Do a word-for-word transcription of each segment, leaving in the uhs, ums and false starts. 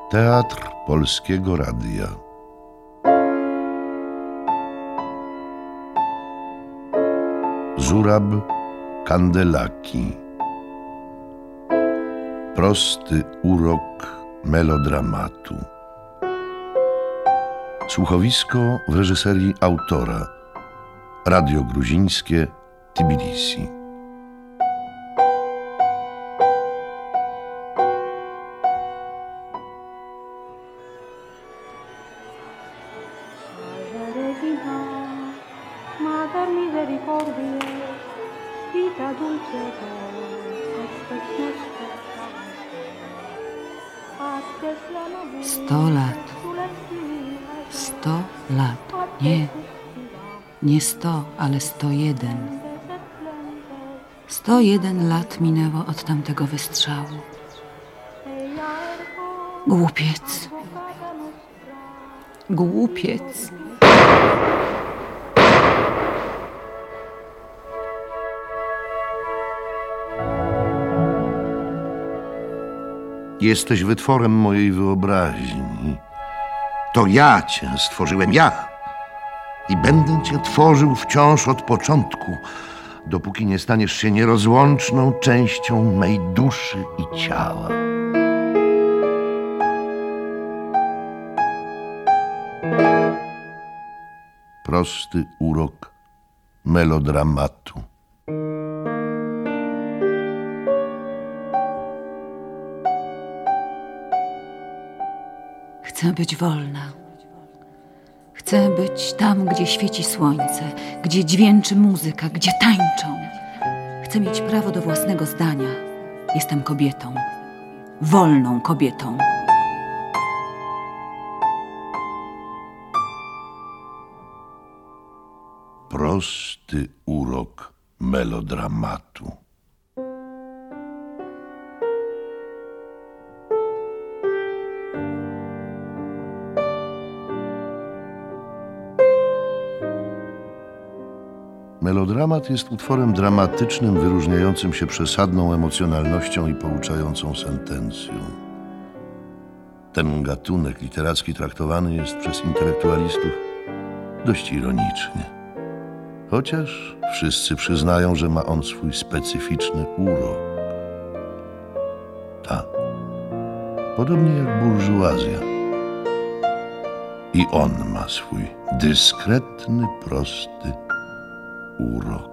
Teatr Polskiego Radia. Zurab Kandelaki. Prosty urok melodramatu. Słuchowisko w reżyserii autora. Radio Gruzińskie, Tbilisi. Sto lat. Sto lat. Nie. Nie sto, ale sto jeden. Sto jeden lat minęło od tamtego wystrzału. Głupiec. Głupiec. Jesteś wytworem mojej wyobraźni. To ja cię stworzyłem, ja. I będę cię tworzył wciąż od początku, dopóki nie staniesz się nierozłączną częścią mej duszy i ciała. Prosty urok melodramatu. Chcę być wolna. Chcę być tam, gdzie świeci słońce, gdzie dźwięczy muzyka, gdzie tańczą. Chcę mieć prawo do własnego zdania. Jestem kobietą. Wolną kobietą. Prosty urok melodramatu. Melodramat jest utworem dramatycznym, wyróżniającym się przesadną emocjonalnością i pouczającą sentencją. Ten gatunek literacki traktowany jest przez intelektualistów dość ironicznie. Chociaż wszyscy przyznają, że ma on swój specyficzny urok. Tak, podobnie jak burżuazja. I on ma swój dyskretny, prosty urok.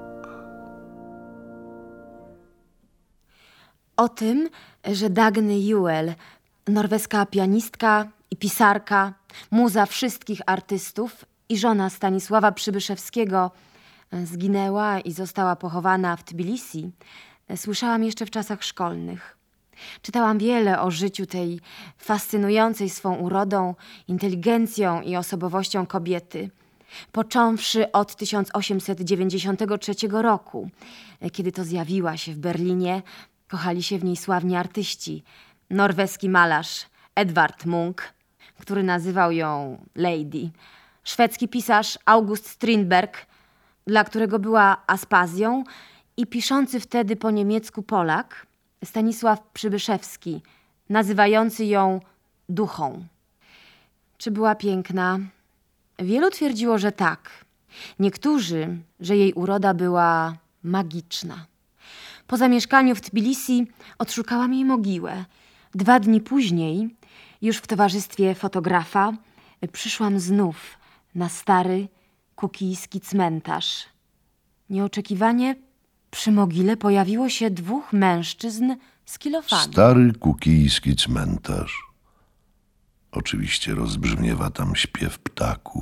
O tym, że Dagny Juel, norweska pianistka i pisarka, muza wszystkich artystów i żona Stanisława Przybyszewskiego, zginęła i została pochowana w Tbilisi, słyszałam jeszcze w czasach szkolnych. Czytałam wiele o życiu tej fascynującej swą urodą, inteligencją i osobowością kobiety, począwszy od tysiąc osiemset dziewięćdziesiątego trzeciego roku, kiedy to zjawiła się w Berlinie. Kochali się w niej sławni artyści. Norweski malarz Edvard Munch, który nazywał ją Lady. Szwedzki pisarz August Strindberg, dla którego była Aspazją, i piszący wtedy po niemiecku Polak Stanisław Przybyszewski, nazywający ją duchą. Czy była piękna? Wielu twierdziło, że tak. Niektórzy, że jej uroda była magiczna. Po zamieszkaniu w Tbilisi odszukałam jej mogiłę. Dwa dni później, już w towarzystwie fotografa, przyszłam znów na stary kukijski cmentarz. Nieoczekiwanie przy mogile pojawiło się dwóch mężczyzn z kilofami. Stary kukijski cmentarz. Oczywiście rozbrzmiewa tam śpiew ptaków.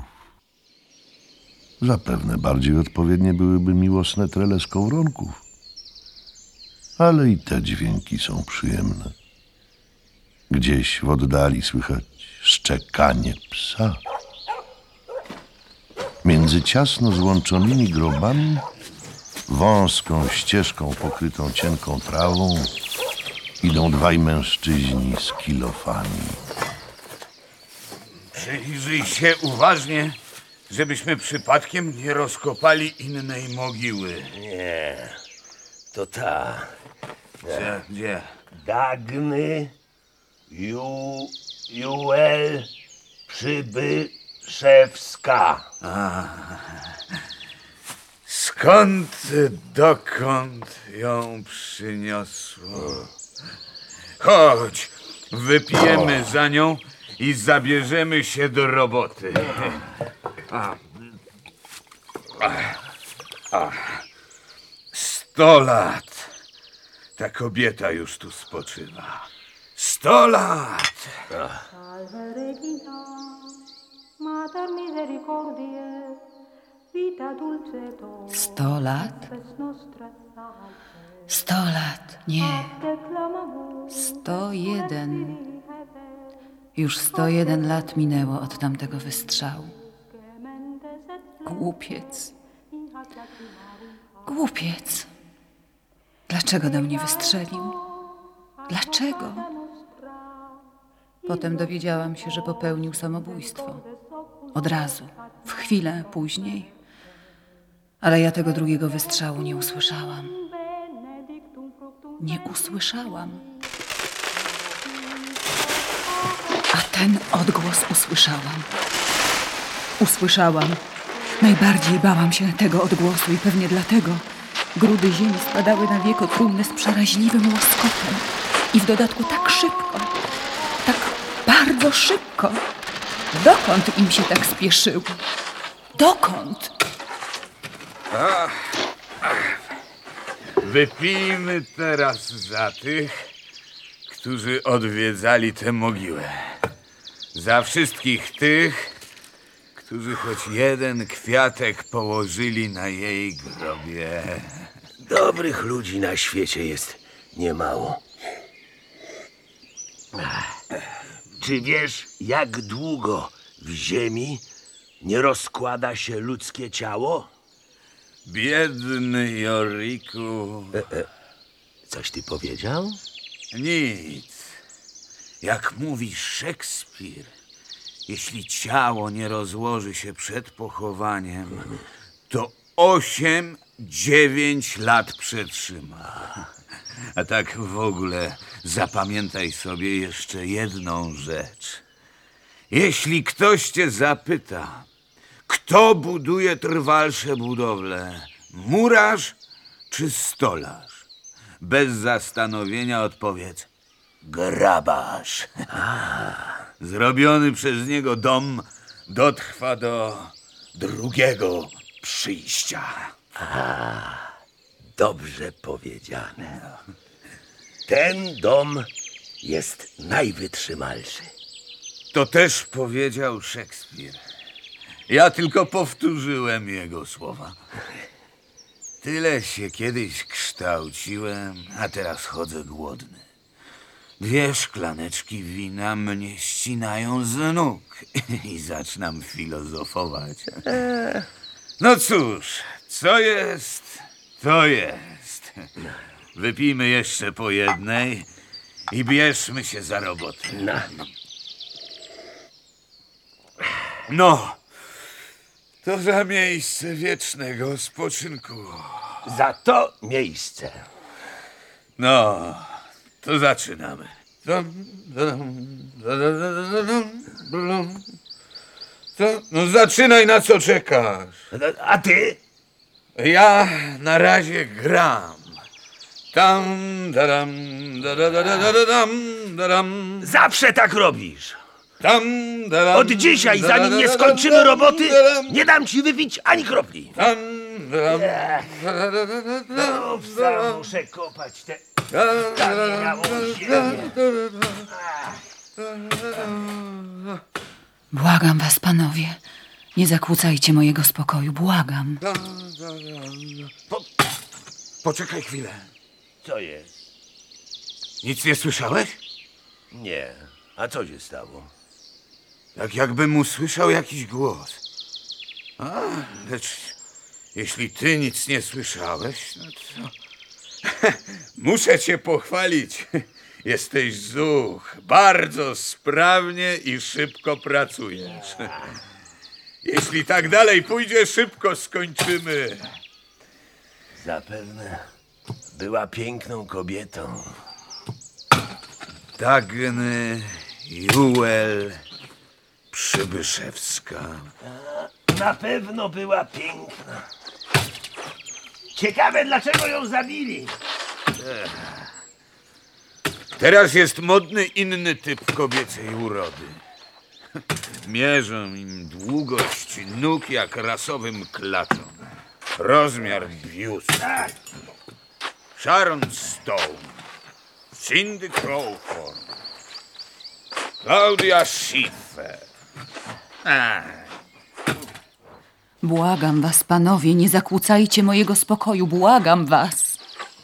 Zapewne bardziej odpowiednie byłyby miłosne trele skowronków. Ale i te dźwięki są przyjemne. Gdzieś w oddali słychać szczekanie psa. Między ciasno złączonymi grobami, wąską ścieżką pokrytą cienką trawą, idą dwaj mężczyźni z kilofami. Przyjrzyj się uważnie, żebyśmy przypadkiem nie rozkopali innej mogiły. Nie, to ta. Gdzie? Gdzie? Dagny Ju... Juel Przybyszewska. Skąd, dokąd ją przyniosło? Chodź, wypijemy za nią i zabierzemy się do roboty. A. A. Sto lat. Ta kobieta już tu spoczywa. Sto lat. Salve Regina, Mater misericordiae, vita dulcedo. Sto lat? Pes nostra salve, Sto lat. Nie. declamamus Sto jeden. hebe, Już sto jeden lat minęło od tamtego wystrzału. mentes et Głupiec. in hac lacrimarum Głupiec. Dlaczego do mnie wystrzelił? Dlaczego? nostra, Potem dowiedziałam się, że popełnił samobójstwo. Od razu, w chwilę później. Ale ja tego drugiego wystrzału nie usłyszałam. benedictum fructum Nie usłyszałam. A ten odgłos usłyszałam. Usłyszałam. Najbardziej bałam się tego odgłosu i pewnie dlatego grudy ziemi spadały na wieko trumny z przeraźliwym łoskotem. I w dodatku tak szybko, tak bardzo szybko. Dokąd im się tak spieszyło? Dokąd? Wypijmy teraz za tych, którzy odwiedzali tę mogiłę. Za wszystkich tych, którzy choć jeden kwiatek położyli na jej grobie. Dobrych ludzi na świecie jest niemało. Czy wiesz, jak długo w ziemi nie rozkłada się ludzkie ciało? Biedny Joriku. Coś ty powiedział? Nic. Jak mówi Szekspir, jeśli ciało nie rozłoży się przed pochowaniem, to osiem, dziewięć lat przetrzyma. A tak w ogóle zapamiętaj sobie jeszcze jedną rzecz. Jeśli ktoś cię zapyta, kto buduje trwalsze budowle, murarz czy stolarz, bez zastanowienia odpowiedz grabarz. Zrobiony przez niego dom dotrwa do drugiego przyjścia. Dobrze powiedziane. Ten dom jest najwytrzymalszy. To też powiedział Szekspir. Ja tylko powtórzyłem jego słowa. Tyle się kiedyś kształciłem, a teraz chodzę głodny. Dwie szklaneczki wina mnie ścinają z nóg i zaczynam filozofować. No cóż, co jest, to jest. Wypijmy jeszcze po jednej i bierzmy się za robotę. No. No, to za miejsce wiecznego spoczynku. Za to miejsce. No, to zaczynamy. Dam, dam, da, da, da, da, dam, dam. Co? No zaczynaj, na co czekasz? A ty? Ja na razie gram. Tam, dadam, da, da, da, da, da, da, dam, dadam, Zawsze tak robisz. tam, dadam, Od dzisiaj, da, da, zanim da, nie da, skończymy dam, roboty, dadam, nie dam ci wypić ani kropli. tam, dadam, da, da, da, da, da, No, dadam, muszę kopać te... da, da, kamieniałą da, ziemię. Błagam was, panowie. Nie zakłócajcie mojego spokoju, błagam. da, da, da, da. Po, poczekaj chwilę. Co jest? Nic nie słyszałeś? Nie. A co się stało? Tak jakbym usłyszał jakiś głos. A, lecz jeśli ty nic nie słyszałeś, no to... Muszę cię pochwalić. Jesteś zuch. Bardzo sprawnie i szybko pracujesz. Jeśli tak dalej pójdzie, szybko skończymy. Zapewne była piękną kobietą. Dagny Juel Przybyszewska. Na pewno była piękna. Ciekawe, dlaczego ją zabili. Teraz jest modny inny typ kobiecej urody. Mierzą im długość nóg jak rasowym klaczom. Rozmiar biustu. Sharon Stone, Cindy Crawford, Claudia Schiffer. Ach, Błagam was, panowie, nie zakłócajcie mojego spokoju. Błagam was.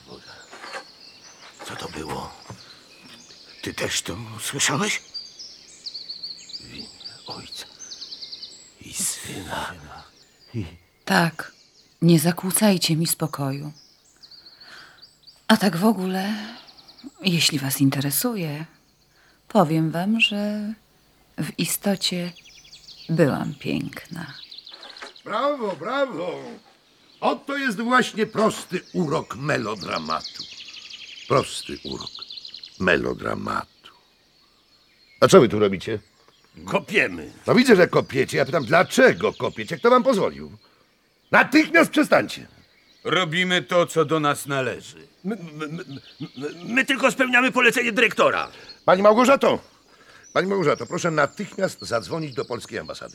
Co to było? ty też to słyszałeś? W imię Ojca i Syna. Tak, nie zakłócajcie mi spokoju. A tak w ogóle, jeśli was interesuje, powiem wam, że w istocie byłam piękna. Brawo, brawo! Oto jest właśnie prosty urok melodramatu. Prosty urok melodramatu. A co wy tu robicie? Kopiemy. No widzę, że kopiecie. Ja pytam, dlaczego kopiecie? Kto wam pozwolił? Natychmiast przestańcie. Robimy to, co do nas należy. My, my, my, my, my tylko spełniamy polecenie dyrektora. Pani Małgorzato, pani Małgorzato, proszę natychmiast zadzwonić do polskiej ambasady.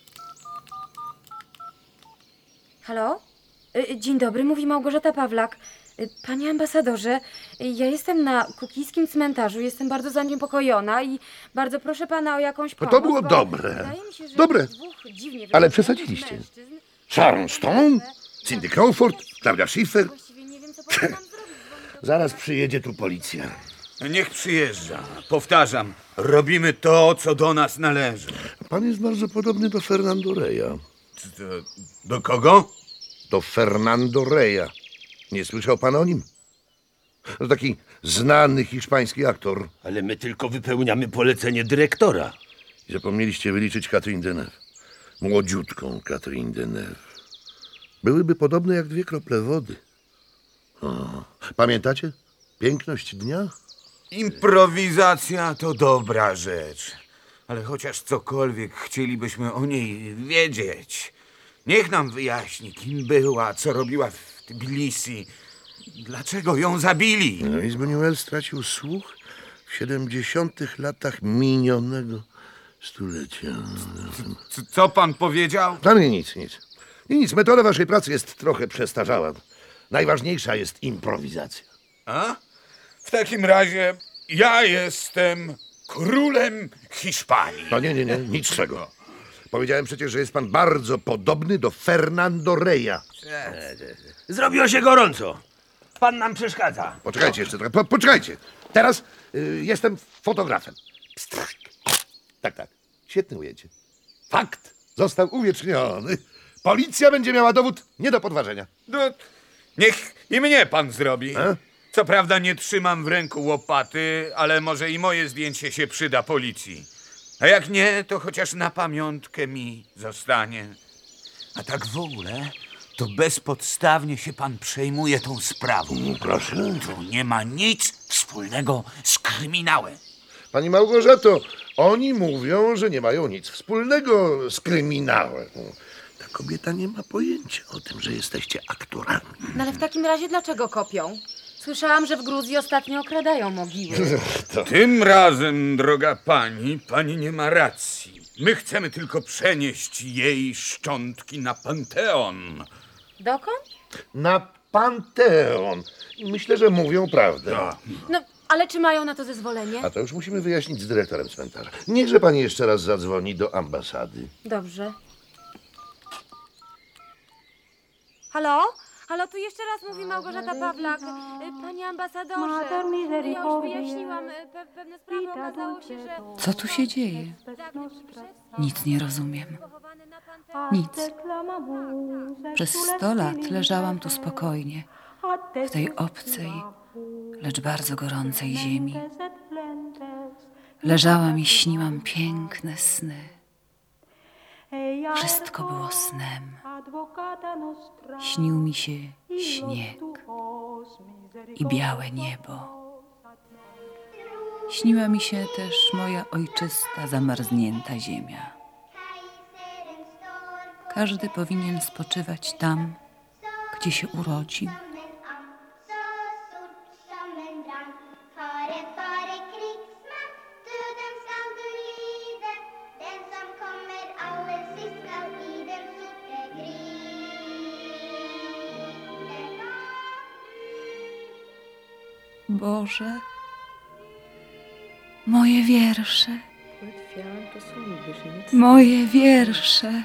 Halo? Y, Dzień dobry, mówi Małgorzata Pawlak. Y, Panie ambasadorze, y, ja jestem na kukijskim cmentarzu, jestem bardzo zaniepokojona i bardzo proszę pana o jakąś No to pomoc. było bo dobre. wydaje mi się, że Dobre. dwóch dziwnie Ale wyglądających przesadziliście. mężczyzn- Sharon Stone, Cindy Crawford, Claudia Schiffer. Właściwie nie wiem, co powinnam zrobić. Dzwonię do- Zaraz przyjedzie tu policja. Niech przyjeżdża. Powtarzam, robimy to, co do nas należy. Pan jest bardzo podobny do Fernando Reya. Czy to do kogo? Do Fernando Reya. Nie słyszał pan o nim? To taki znany hiszpański aktor. Ale my tylko wypełniamy polecenie dyrektora. I zapomnieliście wyliczyć Catherine Deneuve. Młodziutką Catherine Deneuve. Byłyby podobne jak dwie krople wody. O. Pamiętacie? Piękność dnia? Improwizacja to dobra rzecz. Ale chociaż cokolwiek chcielibyśmy o niej wiedzieć. Niech nam wyjaśni, kim była, co robiła w Tbilisi. Dlaczego ją zabili? No i Zbigniew stracił słuch w siedemdziesiątych latach minionego stulecia. C- co pan powiedział? No nie, nic, nic. Nie, nic. Metoda waszej pracy jest trochę przestarzała. Najważniejsza jest improwizacja. A? W takim razie ja jestem królem Hiszpanii. No nie, nie, nie, nic z tego. Powiedziałem przecież, że jest pan bardzo podobny do Fernando Reya. Zrobiło się gorąco. Pan nam przeszkadza. Poczekajcie jeszcze trochę, po, poczekajcie. Teraz y, jestem fotografem. Pst, tak, tak. Świetne ujęcie. Fakt został uwieczniony. Policja będzie miała dowód nie do podważenia. No, niech i mnie pan zrobi. E? Co prawda nie trzymam w ręku łopaty, ale może i moje zdjęcie się przyda policji. A jak nie, to chociaż na pamiątkę mi zostanie. A tak w ogóle, to bezpodstawnie się pan przejmuje tą sprawą. No, proszę. To nie ma nic wspólnego z kryminałem. Pani Małgorzato, oni mówią, że nie mają nic wspólnego z kryminałem. Ta kobieta nie ma pojęcia o tym, że jesteście aktorami. No ale w takim razie dlaczego kopią? Słyszałam, że w Gruzji ostatnio okradają mogiły. Tym razem, droga pani, pani nie ma racji. My chcemy tylko przenieść jej szczątki na Panteon. Dokąd? Na Panteon. I myślę, że mówią prawdę. No, ale czy mają na to zezwolenie? A to już musimy wyjaśnić z dyrektorem cmentarza. Niechże pani jeszcze raz zadzwoni do ambasady. Dobrze. Halo? Halo, tu jeszcze raz mówi Małgorzata Pawlak. Y, Panie ambasadorze, ja już wyjaśniłam y, pe pewne sprawy. Okazało się, że Co tu się dzieje? Nic nie rozumiem. pochowany na Panteonie. Nic. Przez sto lat leżałam tu spokojnie, w tej obcej, lecz bardzo gorącej ziemi. Leżałam i śniłam piękne sny. Wszystko było snem. Śnił mi się śnieg i białe niebo. Śniła mi się też moja ojczysta, zamarznięta ziemia. Każdy powinien spoczywać tam, gdzie się urodził. Boże, moje wiersze, moje wiersze.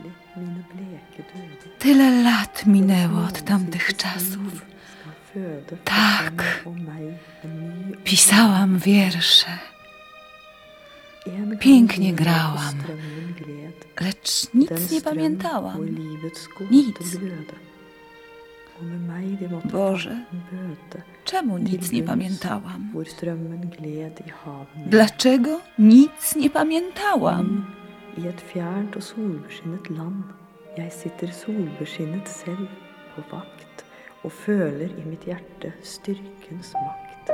Tyle lat minęło od tamtych czasów. Tak, pisałam wiersze. Pięknie grałam, lecz nic nie pamiętałam. Nic. Boże, czemu nic nie pamiętałam? Dlaczego nic nie pamiętałam? I et fjernt og solbeskinnet land, jeg sitter solbeskinnet selv på vakt og føler i mitt hjerte styrkens makt.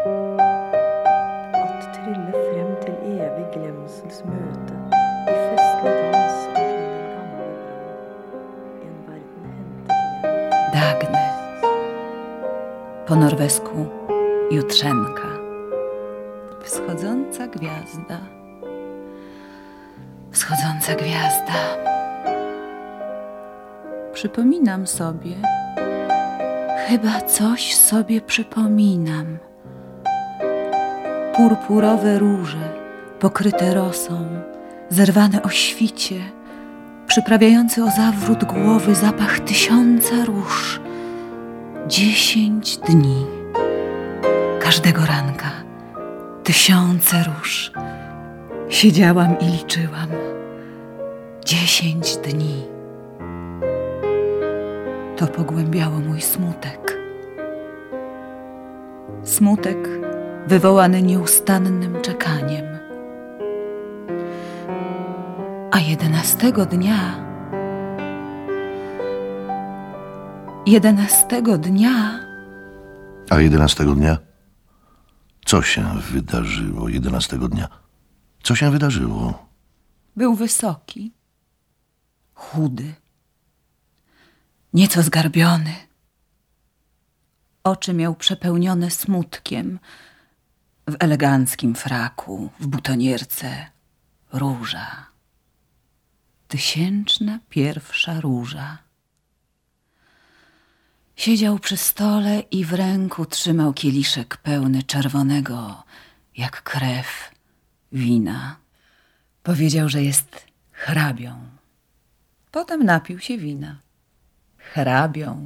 At trille frem til evig glemsels møte, i festlig dans omkring den gamle brand, en verden hentet igjen. Dagne. Po norwesku jutrzenka. Wschodząca gwiazda. Wschodząca gwiazda. Przypominam sobie, chyba coś sobie przypominam. Purpurowe róże, pokryte rosą, zerwane o świcie, przyprawiający o zawrót głowy zapach tysiąca róż. Dziesięć dni. Każdego ranka tysiące róż. Siedziałam i liczyłam. Dziesięć dni. To pogłębiało mój smutek. Smutek wywołany nieustannym czekaniem. A jedenastego dnia, jedenastego dnia, A jedenastego dnia? Co się wydarzyło jedenastego dnia? Co się wydarzyło? był wysoki, chudy, nieco zgarbiony. Oczy miał przepełnione smutkiem, w eleganckim fraku, w butonierce róża. Tysięczna pierwsza róża. Siedział przy stole i w ręku trzymał kieliszek pełny czerwonego, jak krew, wina. Powiedział, że jest hrabią. Potem napił się wina. Hrabią.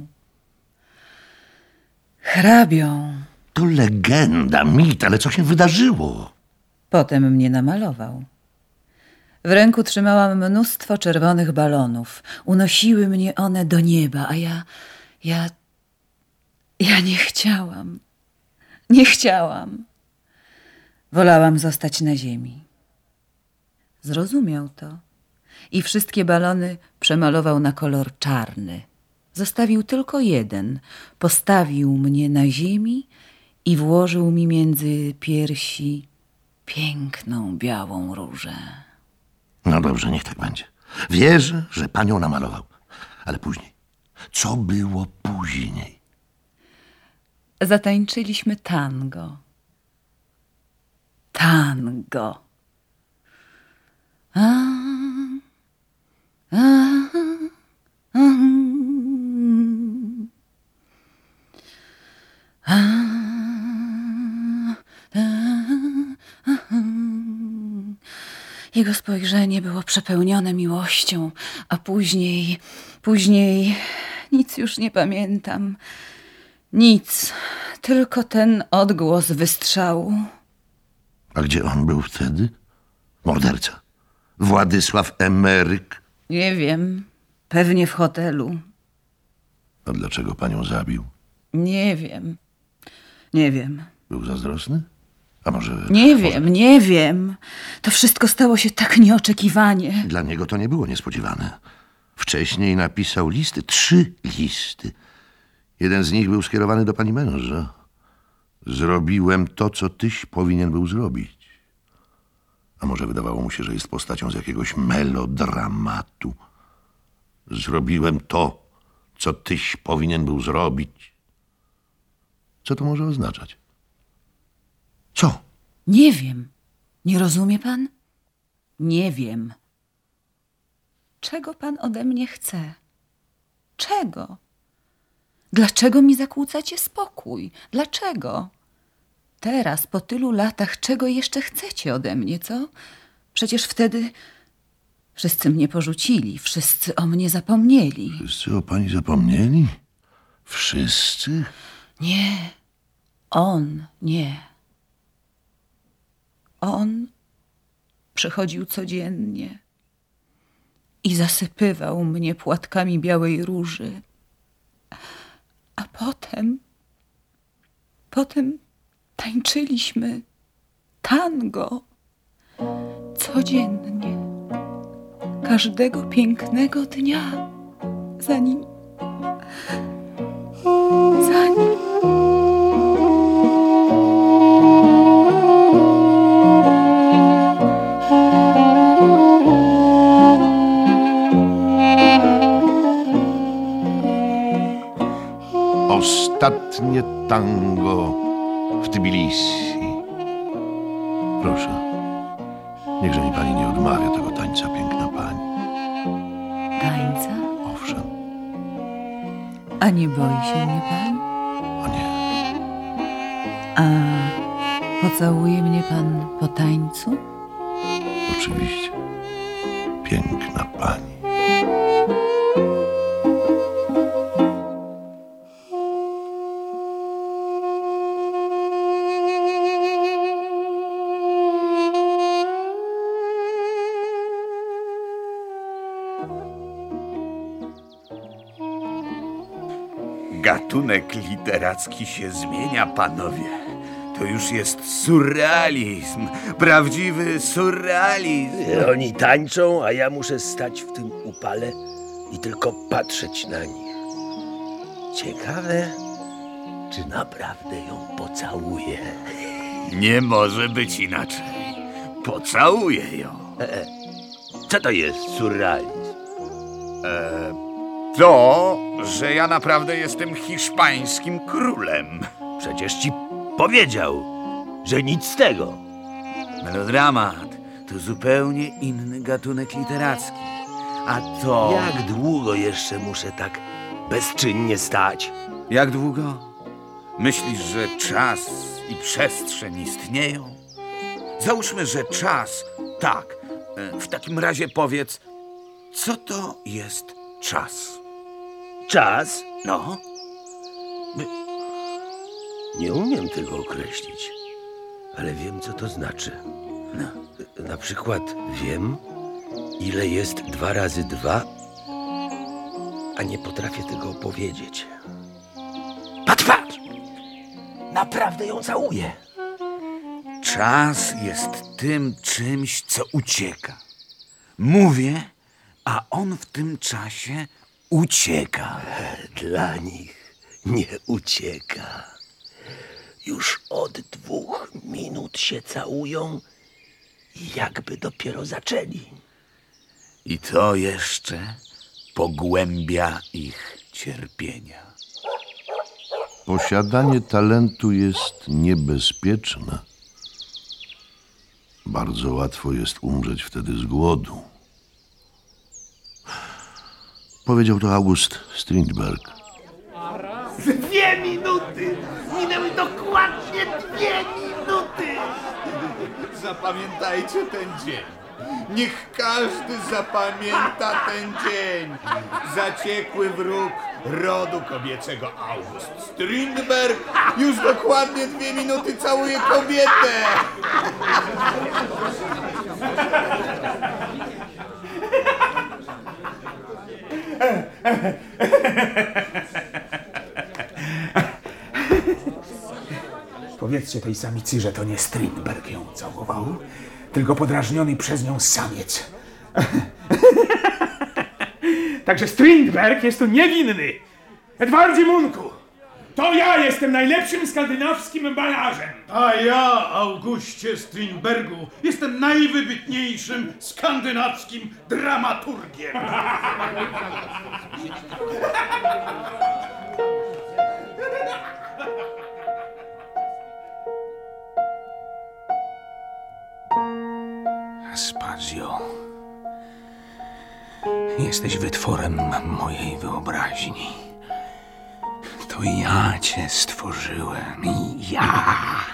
Hrabią. To legenda, mit, ale co się wydarzyło? Potem mnie namalował. W ręku trzymałam mnóstwo czerwonych balonów. Unosiły mnie one do nieba, a ja... ja... ja nie chciałam. Nie chciałam. Wolałam zostać na ziemi. Zrozumiał to i wszystkie balony przemalował na kolor czarny. Zostawił tylko jeden. Postawił mnie na ziemi i włożył mi między piersi piękną białą różę. No dobrze, niech tak będzie. Wierzę, że panią namalował. Ale później. Co było później? Zatańczyliśmy tango. Tango. A, a, a, a, a, a. Jego spojrzenie było przepełnione miłością, a później, później nic już nie pamiętam. Nic, tylko ten odgłos wystrzału. A gdzie on był wtedy? Morderca. Władysław Emeryk. Nie wiem, pewnie w hotelu. A dlaczego panią zabił? Nie wiem, nie wiem. Był zazdrosny? A może... Nie może... wiem, nie wiem. To wszystko stało się tak nieoczekiwanie. Dla niego to nie było niespodziewane. Wcześniej napisał listy, trzy listy. Jeden z nich był skierowany do pani męża. Zrobiłem to, co tyś powinien był zrobić. A może wydawało mu się, że jest postacią z jakiegoś melodramatu. Zrobiłem to, co tyś powinien był zrobić. Co to może oznaczać? Co? Nie wiem. Nie rozumie pan? Nie wiem. Czego pan ode mnie chce? Czego? Dlaczego mi zakłócacie spokój? Dlaczego? Teraz, po tylu latach, czego jeszcze chcecie ode mnie, co? Przecież wtedy wszyscy mnie porzucili, wszyscy o mnie zapomnieli. Wszyscy o pani zapomnieli? Wszyscy? Nie, on nie. On przychodził codziennie i zasypywał mnie płatkami białej róży. A potem, potem tańczyliśmy tango codziennie, każdego pięknego dnia, zanim, zanim... Ostatnie tango w Tbilisi. Proszę, niechże mi pani nie odmawia tego tańca, piękna pani. Tańca? Owszem. A nie boi się mnie pan? O nie. A pocałuje mnie pan po tańcu? Oczywiście. Piękna pani. Gatunek literacki się zmienia, panowie. To już jest surrealizm. Prawdziwy surrealizm. Oni tańczą, a ja muszę stać w tym upale i tylko patrzeć na nich. Ciekawe, czy naprawdę ją pocałuję. Nie może być inaczej. Pocałuję ją. E, co to jest surrealizm? To, że ja naprawdę jestem hiszpańskim królem. Przecież ci powiedział, że nic z tego. Melodramat to zupełnie inny gatunek literacki. A to... Jak długo jeszcze muszę tak bezczynnie stać? Jak długo? Myślisz, że czas i przestrzeń istnieją? Załóżmy, że czas... Tak. E, W takim razie powiedz, co to jest czas? Czas? No? Nie umiem tego określić, ale wiem, co to znaczy. No. Na przykład wiem, ile jest dwa razy dwa, a nie potrafię tego powiedzieć. Patrz, patrz! Naprawdę ją całuję. Czas jest tym czymś, co ucieka. Mówię, a on w tym czasie ucieka. Dla nich nie ucieka. Już od dwóch minut się całują, jakby dopiero zaczęli. I to jeszcze pogłębia ich cierpienia. Posiadanie talentu jest niebezpieczne. Bardzo łatwo jest umrzeć wtedy z głodu. Powiedział to August Strindberg. Dwie minuty! Minęły dokładnie dwie minuty! Zapamiętajcie ten dzień. Niech każdy zapamięta ten dzień. Zaciekły wróg rodu kobiecego August Strindberg już dokładnie dwie minuty całuje kobietę. Powiedzcie tej samicy, że to nie Strindberg ją całował, tylko podrażniony przez nią samiec. Także Strindberg jest tu niewinny. Edwardzie Munku, To ja jestem najlepszym skandynawskim malarzem. A ja, Augustie Strindbergu, jestem najwybitniejszym skandynawskim dramaturgiem. Aspazio, jesteś wytworem mojej wyobraźni. To ja cię stworzyłem i ja,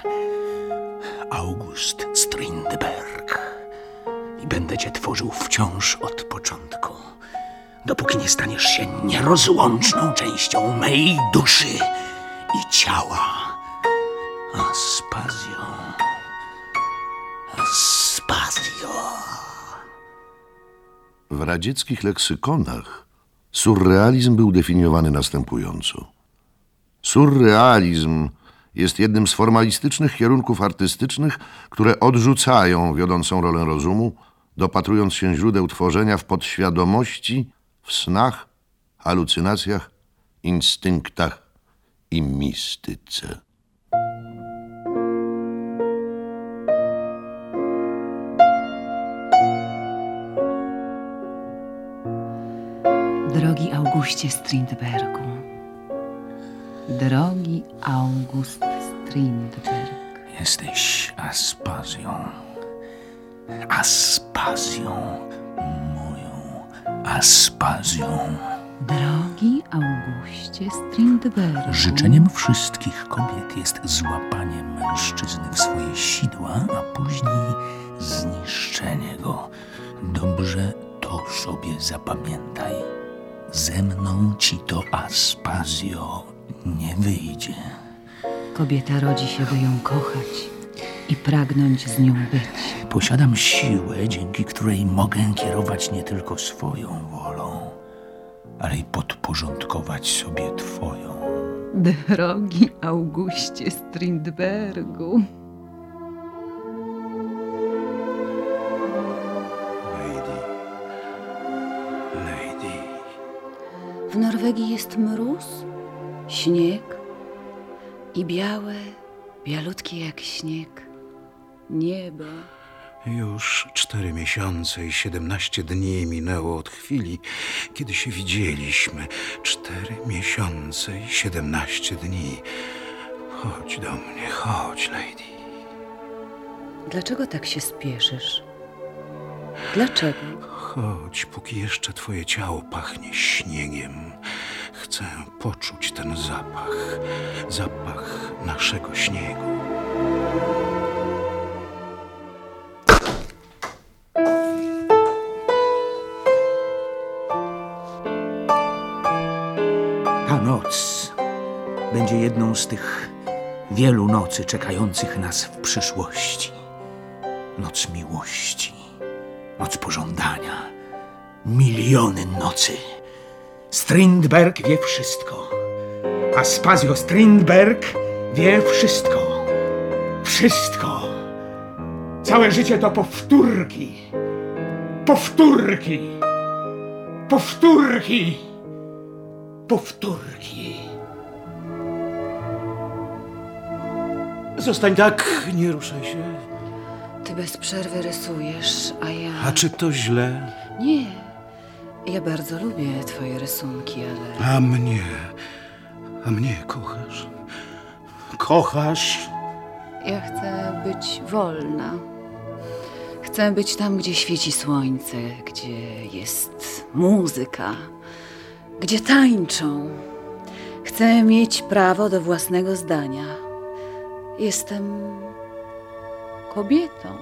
August Strindberg. I będę cię tworzył wciąż od początku, dopóki nie staniesz się nierozłączną częścią mej duszy i ciała. Aspazio, Aspazio. W radzieckich leksykonach surrealizm był definiowany następująco. Surrealizm jest jednym z formalistycznych kierunków artystycznych, które odrzucają wiodącą rolę rozumu, dopatrując się źródeł tworzenia w podświadomości, w snach, halucynacjach, instynktach i mistyce. Drogi Augustie Strindbergu, drogi August Strindberg, Jesteś Aspazją, Aspazją, moją Aspazją. drogi Auguście Strindbergu. Życzeniem wszystkich kobiet jest złapanie mężczyzny w swoje sidła, a później zniszczenie go. Dobrze to sobie zapamiętaj. Ze mną ci to, Aspazio, nie wyjdzie. Kobieta rodzi się, by ją kochać i pragnąć z nią być. Posiadam siłę, dzięki której mogę kierować nie tylko swoją wolą, ale i podporządkować sobie twoją. Drogi Auguście Strindbergu. Lady. Lady. W Norwegii jest mróz, śnieg i białe, bialutkie jak śnieg niebo. Już cztery miesiące i siedemnaście dni minęło od chwili, kiedy się widzieliśmy. Cztery miesiące i siedemnaście dni. Chodź do mnie, chodź, lady. Dlaczego tak się spieszysz? Dlaczego? Chodź, póki jeszcze twoje ciało pachnie śniegiem. Chcę poczuć ten zapach. Zapach naszego śniegu. Ta noc będzie jedną z tych wielu nocy czekających nas w przyszłości. Noc miłości, noc pożądania, miliony nocy. Strindberg wie wszystko. Aspazio Strindberg wie wszystko. Wszystko. Całe życie to powtórki. Powtórki. Powtórki. Powtórki. Zostań tak, nie ruszaj się. Ty bez przerwy rysujesz, a ja... A czy to źle? Nie. Ja bardzo lubię twoje rysunki, ale... A mnie, a mnie kochasz? Kochasz? Ja chcę być wolna. Chcę być tam, gdzie świeci słońce, gdzie jest muzyka, gdzie tańczą. Chcę mieć prawo do własnego zdania. Jestem kobietą.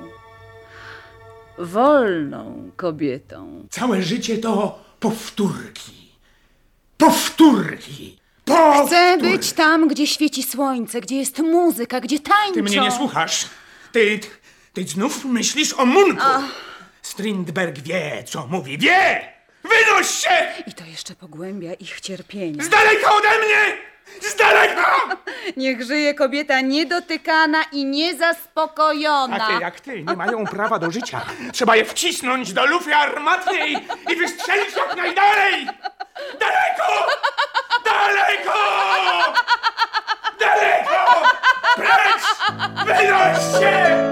Wolną kobietą. Całe życie to powtórki. Powtórki. Powtórki. Chcę być tam, gdzie świeci słońce, gdzie jest muzyka, gdzie tańczą. Ty mnie nie słuchasz. Ty, ty znów myślisz o Munku. Strindberg wie, co mówi. Wie! Wynoś się! I to jeszcze pogłębia ich cierpienie. Z daleka ode mnie! Z daleka! Niech żyje kobieta niedotykana i niezaspokojona. Takie jak ty nie mają prawa do życia. Trzeba je wcisnąć do lufy armatnej i wystrzelić jak najdalej! Daleko! Daleko! Wynoś się!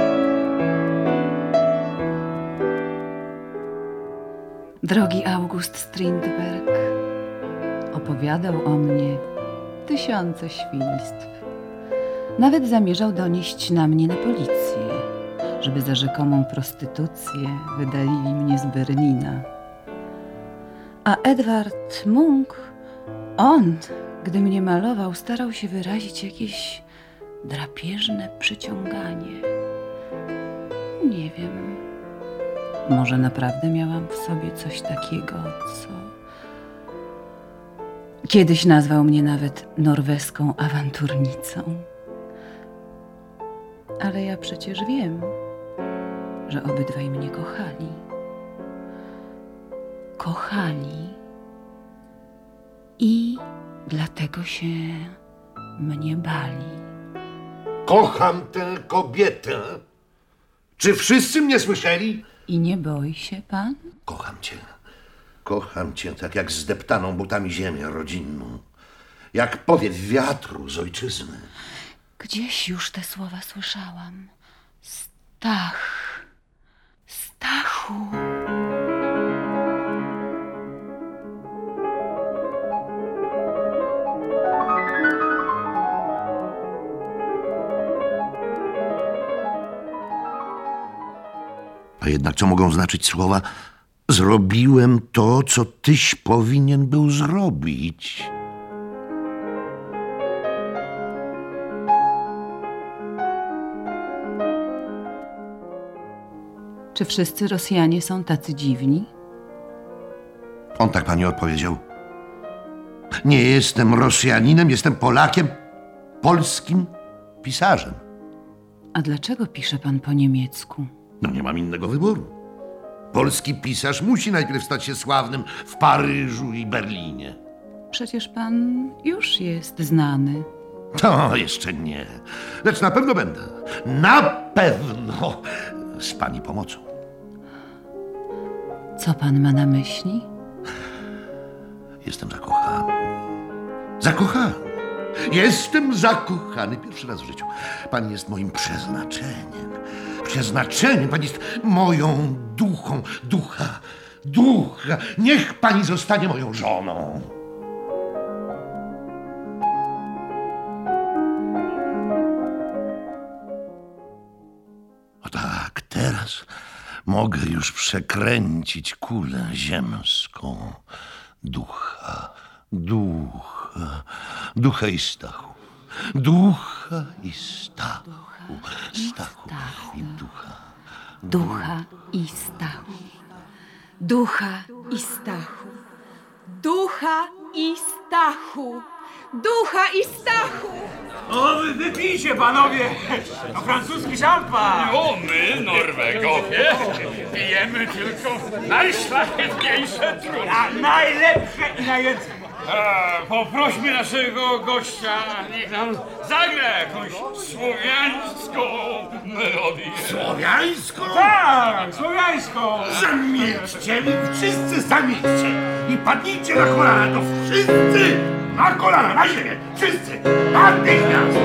Drogi August Strindberg opowiadał o mnie tysiące świństw. Nawet zamierzał donieść na mnie na policję, żeby za rzekomą prostytucję wydalili mnie z Berlina. A Edward Munch, on, gdy mnie malował, starał się wyrazić jakieś drapieżne przyciąganie. Nie wiem, może naprawdę miałam w sobie coś takiego, co... Kiedyś nazwał mnie nawet norweską awanturnicą. Ale ja przecież wiem, że obydwaj mnie kochali. Kochali i dlatego się mnie bali. Kocham tę kobietę. Czy wszyscy mnie słyszeli? I nie boi się pan? Kocham cię. Kocham cię tak jak zdeptaną butami ziemię rodzinną. Jak powiew wiatru z ojczyzny. Gdzieś już te słowa słyszałam. Stach. Stachu. A jednak co mogą znaczyć słowa? Zrobiłem to, co tyś powinien był zrobić. Czy wszyscy Rosjanie są tacy dziwni? On tak pani odpowiedział. Nie jestem Rosjaninem, jestem Polakiem, polskim pisarzem. A dlaczego pisze pan po niemiecku? No nie mam innego wyboru. Polski pisarz musi najpierw stać się sławnym w Paryżu i Berlinie. Przecież pan już jest znany. To jeszcze nie. Lecz na pewno będę. Na pewno z pani pomocą. Co pan ma na myśli? Jestem zakochany. Zakochany. Jestem zakochany pierwszy raz w życiu. Pani jest moim przeznaczeniem. Przeznaczeniem. Pani jest moją duchą. Ducha. Ducha. Niech pani zostanie moją żoną. O tak, teraz mogę już przekręcić kulę ziemską. Ducha, ducha, ducha i Stachu. Ducha i Stachu. Stachu i ducha. Ducha i Stachu. Ducha i Stachu. Ducha i Stachu. Ducha i Stachu. O, wy wypijcie, panowie! To francuski szampan! O, my, Norwegowie, pijemy tylko najszlachetniejsze trunki. A najlepsze i najwięcej! A, poprośmy naszego gościa, niech nam zagra jakąś słowiańską melodię. Słowiańską? Tak, słowiańską! Zamilczcie, wszyscy zamilczcie! I padnijcie na kolana, to wszyscy na kolana, na ziemię! Wszyscy! Natychmiast!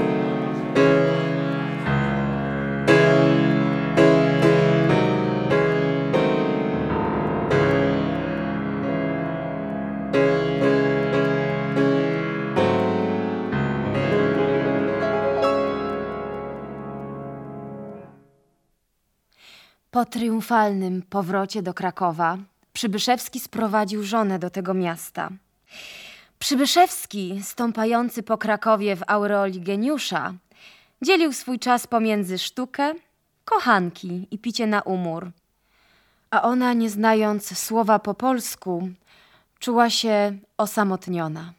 Po triumfalnym powrocie do Krakowa Przybyszewski sprowadził żonę do tego miasta. Przybyszewski, stąpający po Krakowie w aureoli geniusza, dzielił swój czas pomiędzy sztukę, kochanki i picie na umór. A ona, nie znając słowa po polsku, czuła się osamotniona.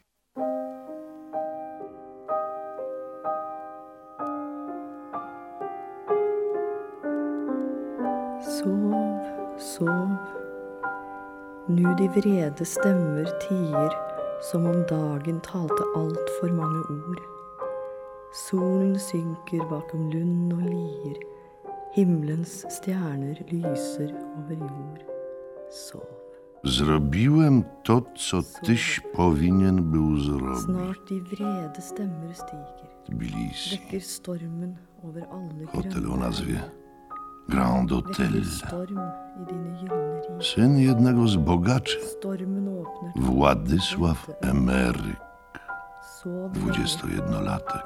Sov, sov. Nu de vrede stemmer tier, som om dagen talte alt for mange ord. Solen synker bakom lund og lier, himmelens stjerner lyser over jord. Sov. Zrobiłem to, co tyś powinien był zrobić. Snart de vrede stemmer stiger. Tbilisi. Vekker stormen over alle Hotel o grønne nazwie Grand Hotel. Vekker storm i dine gylne rik. Syn jednego z bogaczy, Stormen åpner Władysław Emeryk, så drar dwudziestojednolatek.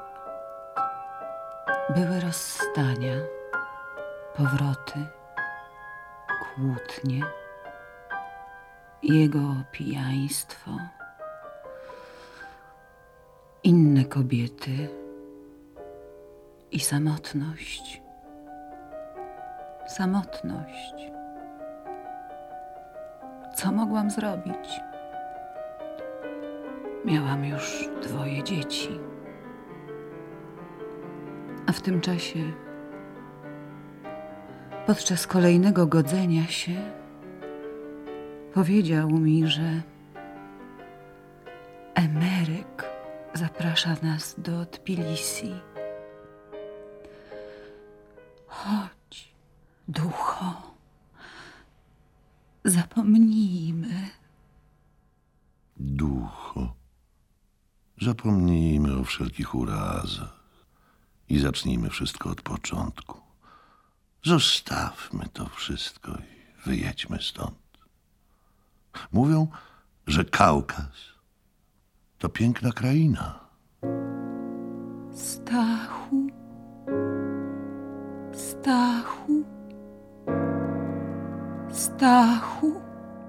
Były rozstania, powroty, kłótnie, jego pijaństwo, inne kobiety i samotność. Samotność. Co mogłam zrobić? Miałam już dwoje dzieci. A w tym czasie, podczas kolejnego godzenia się, powiedział mi, że Emeryk zaprasza nas do Tbilisi. Chodź, ducho, zapomnijmy. Ducho, zapomnijmy o wszelkich urazach i zacznijmy wszystko od początku. Zostawmy to wszystko i wyjedźmy stąd. Mówią, że Kaukaz to piękna kraina. Stachu, Stachu, Stachu.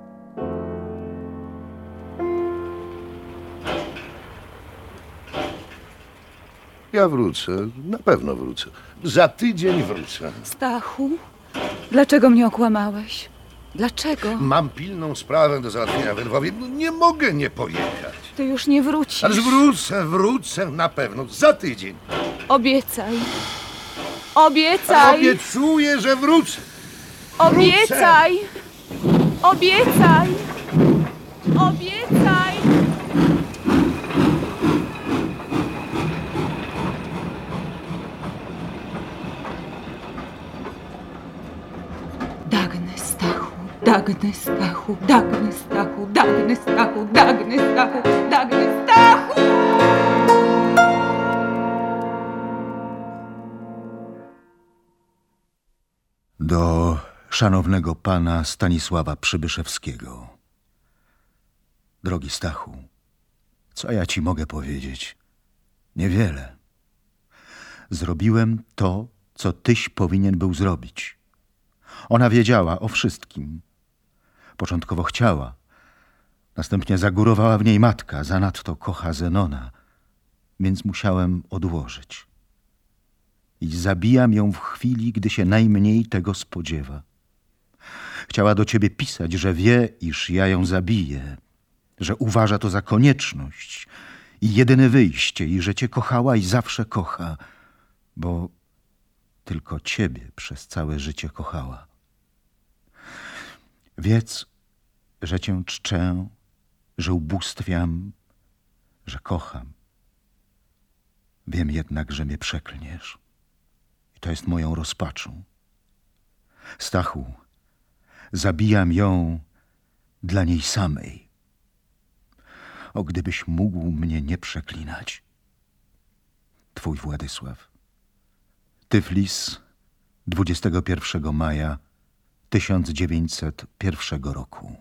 Ja wrócę, na pewno wrócę. Za tydzień wrócę. Stachu, dlaczego mnie okłamałeś? Dlaczego? Mam pilną sprawę do załatwienia w Lwowie. No, nie mogę nie pojechać. Ty już nie wrócisz. Ale wrócę, wrócę na pewno. Za tydzień. Obiecaj. Obiecaj. Obiecuję, że wrócę. Obiecaj. Obiecaj. Obiecaj. Dagnę, Stachu, dagnę, Stachu, dagnę, Stachu, dagnę, Stachu, dagnę, Stachu, dagnę, Stachu! Do szanownego pana Stanisława Przybyszewskiego. Drogi Stachu, co ja ci mogę powiedzieć? Niewiele. Zrobiłem to, co tyś powinien był zrobić. Ona wiedziała o wszystkim. Początkowo chciała. Następnie zagórowała w niej matka, zanadto kocha Zenona, więc musiałem odłożyć. I zabijam ją w chwili, gdy się najmniej tego spodziewa. Chciała do ciebie pisać, że wie, iż ja ją zabiję, że uważa to za konieczność i jedyne wyjście, i że cię kochała i zawsze kocha, bo tylko ciebie przez całe życie kochała. Wiedz, że cię czczę, że ubóstwiam, że kocham. Wiem jednak, że mnie przeklniesz. I to jest moją rozpaczą. Stachu, zabijam ją dla niej samej. O, gdybyś mógł mnie nie przeklinać. Twój Władysław. Tyflis, dwudziestego pierwszego maja tysiąc dziewięćset pierwszego roku.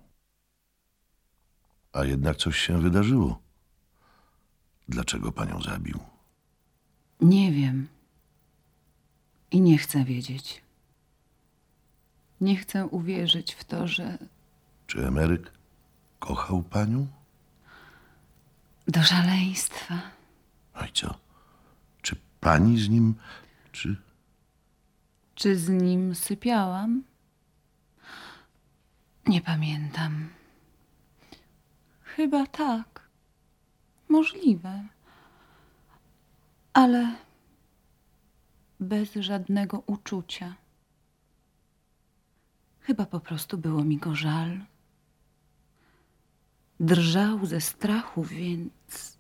A jednak coś się wydarzyło. Dlaczego panią zabił? Nie wiem. I nie chcę wiedzieć. Nie chcę uwierzyć w to, że... Czy Emeryk kochał panią? Do szaleństwa. No i co? Czy pani z nim, czy... Czy z nim sypiałam? Nie pamiętam. Chyba tak. Możliwe. Ale bez żadnego uczucia. Chyba po prostu było mi go żal. Drżał ze strachu, więc...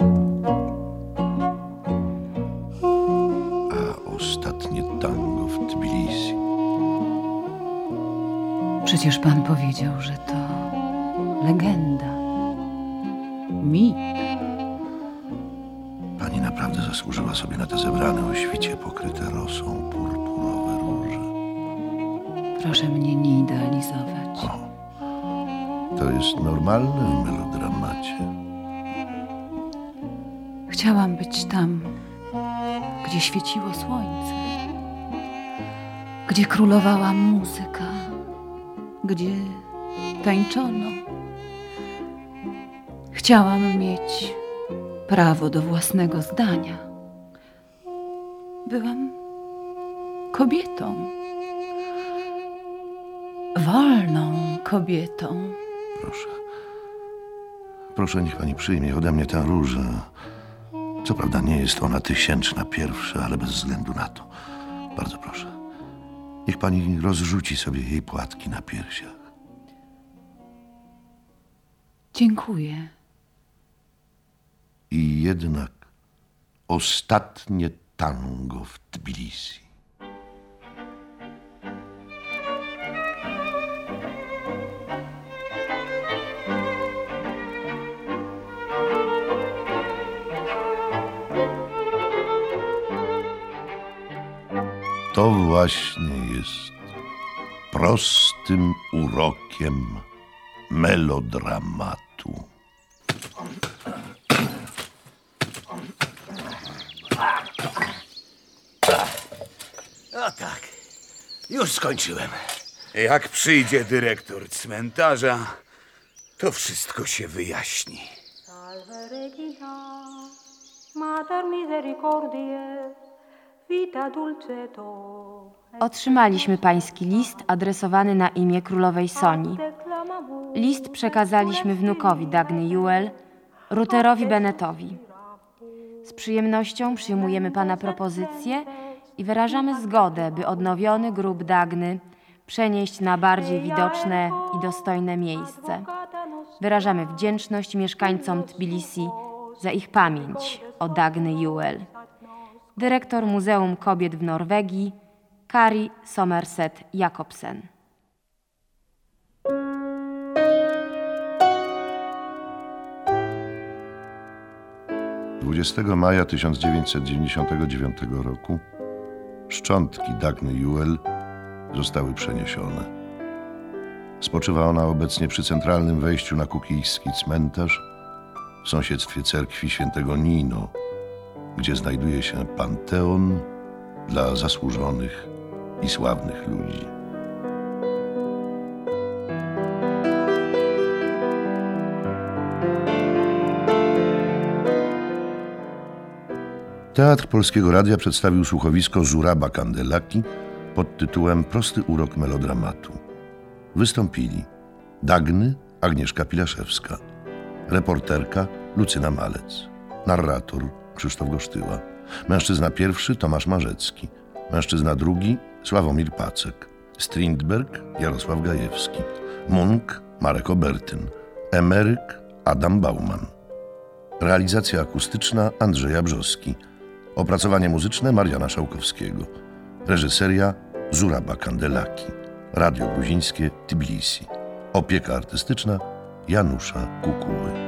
A ostatnie tango w legenda, mit. Pani naprawdę zasłużyła sobie na te zebrane o świcie pokryte rosą purpurowe róże. Proszę mnie nie idealizować. O, to jest normalne w melodramacie. Chciałam być tam, gdzie świeciło słońce, gdzie królowała muzyka, gdzie tańczono. Chciałam mieć prawo do własnego zdania. Byłam kobietą. Wolną kobietą. Proszę. Proszę, niech pani przyjmie ode mnie tę różę. Co prawda nie jest ona tysięczna pierwsza, ale bez względu na to. Bardzo proszę. Niech pani rozrzuci sobie jej płatki na piersiach. Dziękuję. I jednak ostatnie tango w Tbilisi. To właśnie jest prostym urokiem melodramatu. O tak, już skończyłem. Jak przyjdzie dyrektor cmentarza, to wszystko się wyjaśni. Salve Regina, Mater misericordiae, vita dulceto. Otrzymaliśmy pański list adresowany na imię królowej Sonii. List przekazaliśmy wnukowi Dagny Ewell, Ruterowi Bennettowi. Z przyjemnością przyjmujemy pana propozycję i wyrażamy zgodę, by odnowiony grób Dagny przenieść na bardziej widoczne i dostojne miejsce. Wyrażamy wdzięczność mieszkańcom Tbilisi za ich pamięć o Dagny Ewell. Dyrektor Muzeum Kobiet w Norwegii, Kari Somerset Jakobsen. dwudziestego maja tysiąc dziewięćset dziewięćdziesiątego dziewiątego roku szczątki Dagny Ewell zostały przeniesione. Spoczywa ona obecnie przy centralnym wejściu na kukijski cmentarz w sąsiedztwie cerkwi świętego Nino, gdzie znajduje się panteon dla zasłużonych i sławnych ludzi. Teatr Polskiego Radia przedstawił słuchowisko Zuraba Kandelaki pod tytułem Prosty urok melodramatu. Wystąpili Dagny Agnieszka Pilaszewska, reporterka Lucyna Malec, narrator Krzysztof Gosztyła, mężczyzna pierwszy Tomasz Marzecki, mężczyzna drugi Sławomir Pacek, Strindberg Jarosław Gajewski, Munk Marek Obertyn, emeryk Adam Bauman. Realizacja akustyczna Andrzeja Brzoski. Opracowanie muzyczne Mariana Szałkowskiego. Reżyseria Zuraba Kandelaki. Radio Gruzińskie Tbilisi. Opieka artystyczna Janusza Kukuły.